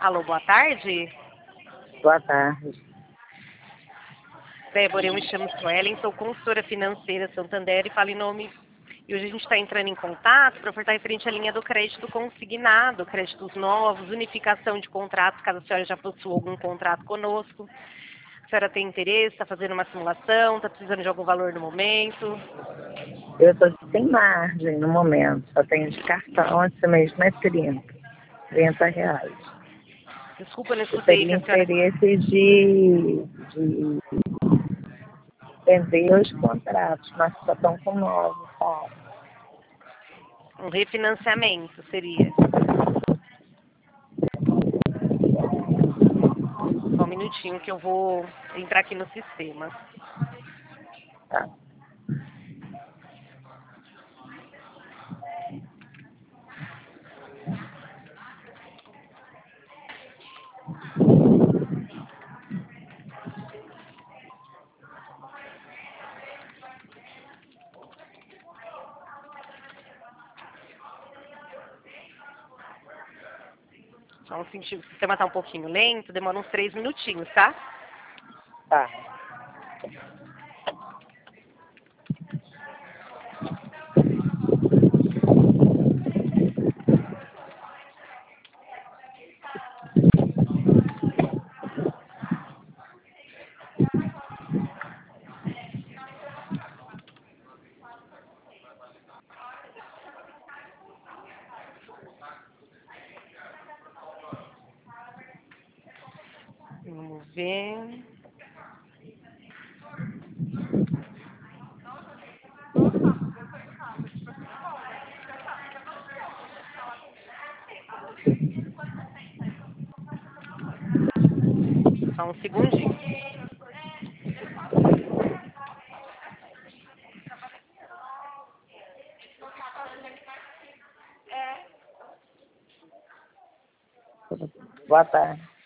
Alô, boa tarde. Boa tarde. Débora, eu me chamo Suelen, sou consultora financeira Santander e falo em nome... E hoje a gente está entrando em contato para ofertar referente à linha do crédito consignado, créditos novos, unificação de contratos, caso a senhora já possua algum contrato conosco. A senhora tem interesse, está fazendo uma simulação, está precisando de algum valor no momento? Eu estou sem margem no momento, só tenho de cartão, esse mesmo é 30 reais. Desculpa, eu não Eu escutei que teria a senhora... interesse de vender os contratos, mas só estão com 9, sabe? Um refinanciamento seria. Só um minutinho que eu vou entrar aqui no sistema. Tá. Só um sentido, o sistema está um pouquinho lento, demora uns 3 minutinhos, tá? Tá. Vamos ver. Só um segundinho. Boa tarde.